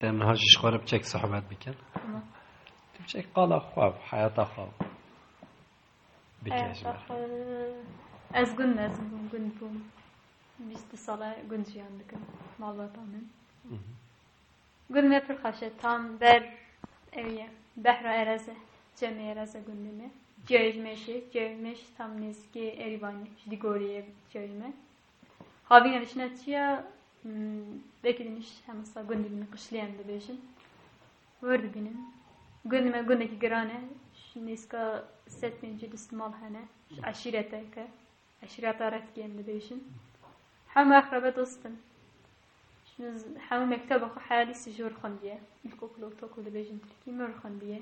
من هاجش خوارب بچك صحبت بكن بچك قال خواب حياة خواب بكاش از گند بوم 20 ساله گند جیان دکم مالباتامن گند می پر خاشه tam ber eviye behra ereze cemi ereze gündeme cevmeş tam nezki erivani digoriye cevme havin erişine çiya belki demiş hemasa gündemini kışlayan da beşin vardı benim gündeme gündeki grane neska setminci dismal hane aşirete ke aşiret aret geldi beşin hem akraba dostum هم مكتب أخو حالي سجور خندية الكوكلو توكل بيجن تركي مر خندية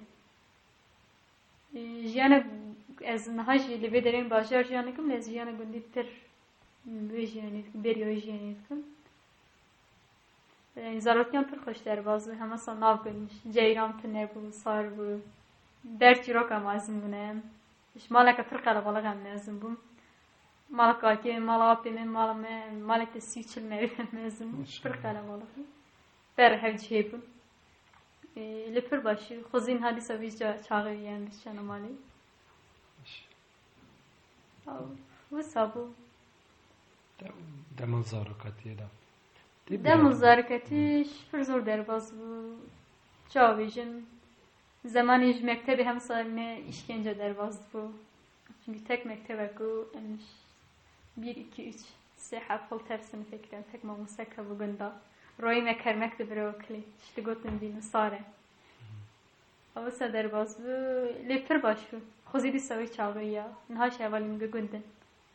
جيانا از نهاج اللي بدرين باجار جيانا كم لاز جيانا قندي تر بيجياني بريو جياني كم يعني زارتيان پر خوش در بازو همه صناف کنش جيران تنبو صار بو درچ رو کم ازم بونم اش مالك پر قلب على غم ازم بوم مالك آکی مالابی من مالک سیچل میرم مزم پرخالم والله بر هفت هیبون لپر باشی خوزین هادی سویج چاقی یان بشن مالی و سابو دم زارکتی دم زارکتیش پر زور درباز بو چاویجم زمانیش مکتبی هم سالمه işkence درباز بو çünkü tek mektebe ku enmiş 1, 2, 3 حفل ترسم فكرة تك ما مسكها بجندا روي ما كرمك تبروكلي اشتغلتن بين صاره أو صدر باز ليفر باشو خوزي دي سوي شاوية نهاش أولي مجا جندن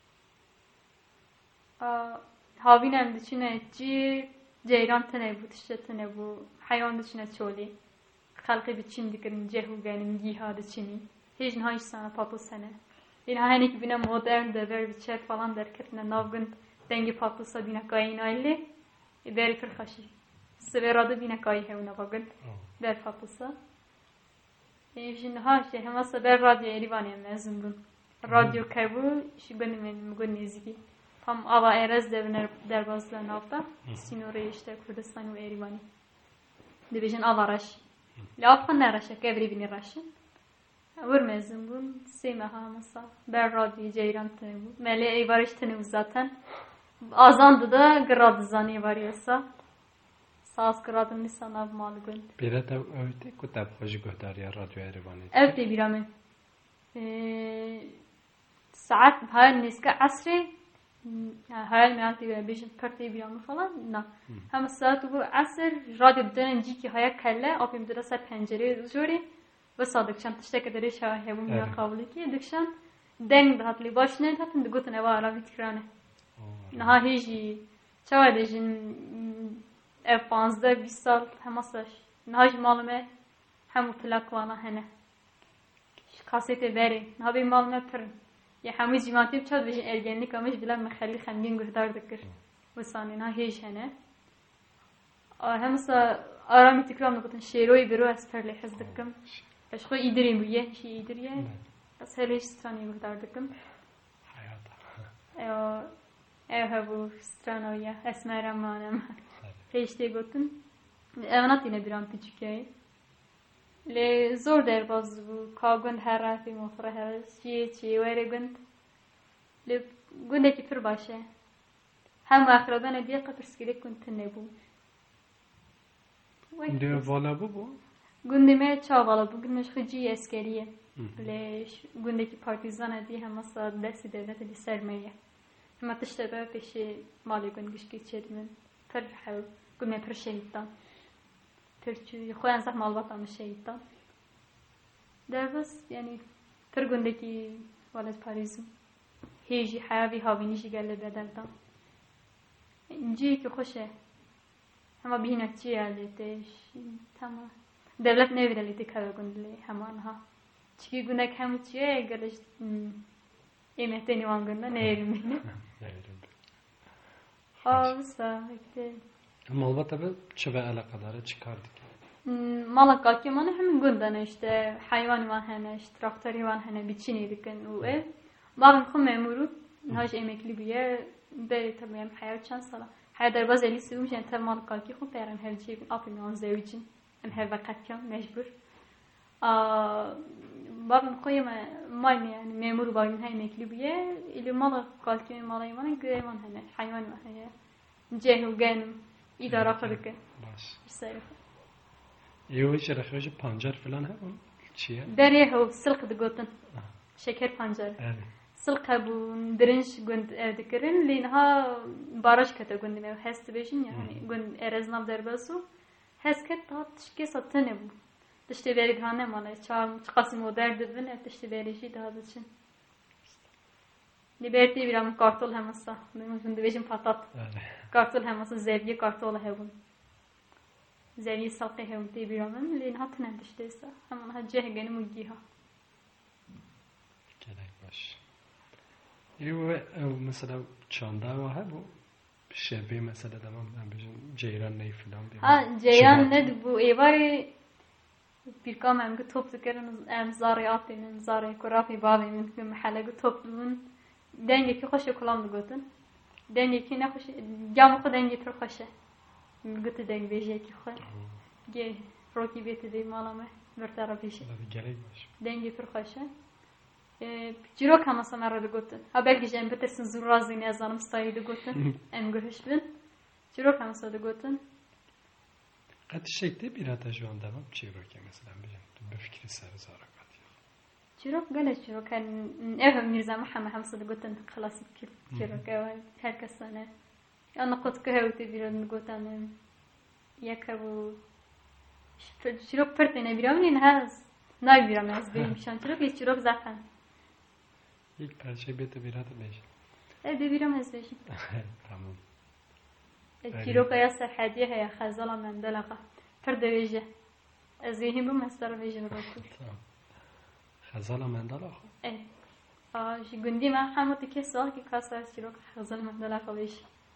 هاوين عند شنو جي جيران تنبو تشت تنبو حيوان دشنا شولي خلقي بتشين دكرن جهو جانم جهاد تشيني هيج نهاش سنة بابو سنة این هایی که بینم مدرن دبر بیشتر falan derken navgın dengi patlısa bina kayın aile beri fırxaşı severada bina kayı hevna bakın der patlısa şimdi ha şey hem asa ber radyo Erivan'ya mezun bun radyo kabu şu benim bugün nezgi tam ava erez devner derbazlarına hafta sinore işte Kurdistan ve Erivan'ı dibijin avaraş lafın neraşa kevri bini raşı ورمزم بون سیمها مثلا بر رادی جیران تنو ملی ایوارش تنو zaten azandı da grad zani varıyorsa saz gradım nisan av malgun bir de öyle kutab hoş gönderiyor radyo Erivan'ı evet biramın saat hayal niska asri hayal mealti bejin parti biramı falan na hem saat bu asr radyo dönenci ki hayal kelle apim derasa pencere zori و صادقشان تشتك دري شاه هم يا قابل كي دكشان دنگ دهات لي باش نه تاتن دغوت نه وارا فكرانه نها هيجي شوا دجن اف 15 20 سال همساش نهاج معلومه هم مطلق وانا هنا كاسيته بري نهابي معلومه پر يا حمي جماعتي بچاد بجن ergenlik amış بلا مخلي خمگين گهدار دكر وساني نها هيج هنا همسا آرامی تکرام نکتن شیروی برو اسپرلی حز دکم اشخو ایدریم بویه شی ایدریه بس هلیش سترانی بودار دکم ایو هبو سترانویه اسمرم مانم هیچ گوتن اونات اینه بیرام پیچکه لی زور در باز بو کاغند هر رفی مفره هر چی ویره گند لی گنده کی پر باشه هم اخرادان دیگه پرسکیله کنتن نبو ده والا بو gündeme çavala bugün meşhurci askeriye leş gündeki partizan diye hem masa dersi devleti sermaye hem atıştaba peşi mali gün geçirmen terhal güme per şehittan terçü xoyan zah malbatan şehittan derbas yani per gündeki wala parizm heji havi havinici gelle bedeldan inci ki xoşe ama bihinatçı yerlete tamam devlet ne verildi kavgundli hemen ha çünkü günek hem çiğe geliş emehteni vangında ne erimini havsa işte malbata be çaba alakadara çıkardık malaka ki mana hem gündan işte hayvan var hene işte traktörü var hene biçini diken o bağın kum memuru haj emekli biye beri tabii hayat şansala هذا باز اللي سووا مشان تمام قالكي خو بيرن هالجيب أبي من زوجين أن هذا قتيم مجبور باب مقيم ما يعني مأمور باين هاي مكلوبية اللي ما قالكي ما لا يمان قريمان هنا حيوان ما هي جه وجان إدارة فرقة باش السيف يوجد رخوش پنجر فلان هم چیه؟ دريه هو سلق دقوتن شكر پنجر سلق هبو درنش قند ذكرن لينها باراج كتا قند ما حست بيجين يعني قند ارزنام درباسو حس كت تشكي سطنه بو تشتي بريد هانه مالا چهار قسم و درد بن تشتي بريشي دادشن Liberty biram kartol hemasa. Benim division patat. Kartol hemasa zeviye kartol hevun. Zeviye salqe hevun te biramın. Lin hatnen dişteyse. Hemen haceh gene mugiha. Gerek baş. Yo mesela çanda var bu şebe mesela tamam ben bizim ceyran ne filan bir. Ha ceyran ne bu evari bir kam hem top ذكرن ام زاريات من زاري كرافي بابي من محل توبلون دنگی که خوشه کلام دگوتن دنگی که نخوش جام خود دنگی تر خوشه گوت دنگ بیجی که خود گه روکی بیت دی مالامه برتر بیشه دنگی تر خوشه جیرو کم اصلا مرا دگوتن ها بلگی جن بترسن زور رازی نیازانم ستایی دگوتن ام گوهش بین جیرو کم اصلا دگوتن قد شکتی بیراتا جوان دمم جیرو که مثلا بیم به فکری سر زارا چرا قالت چرا كان افهم ميرزا محمد حمص قلت خلاص كيف چرا كان هالكس انا قلت كهوتي بيرن قلت انا يكبو چرا پرتنه بیرام این هست نای بیرام از بریم شان چرا که چرا زفن یک پرچه بیت بیرات میشه بیرام از بشی تمام چرا که یاسر حدیه هی خزاله من دلقه پرده ویژه از ذهنم بم هستر ویژه نگفت خزال مندل آخو؟ اه جی گندی من همون تکی سوال که کاسر چیلو خزال مندل آخو بیش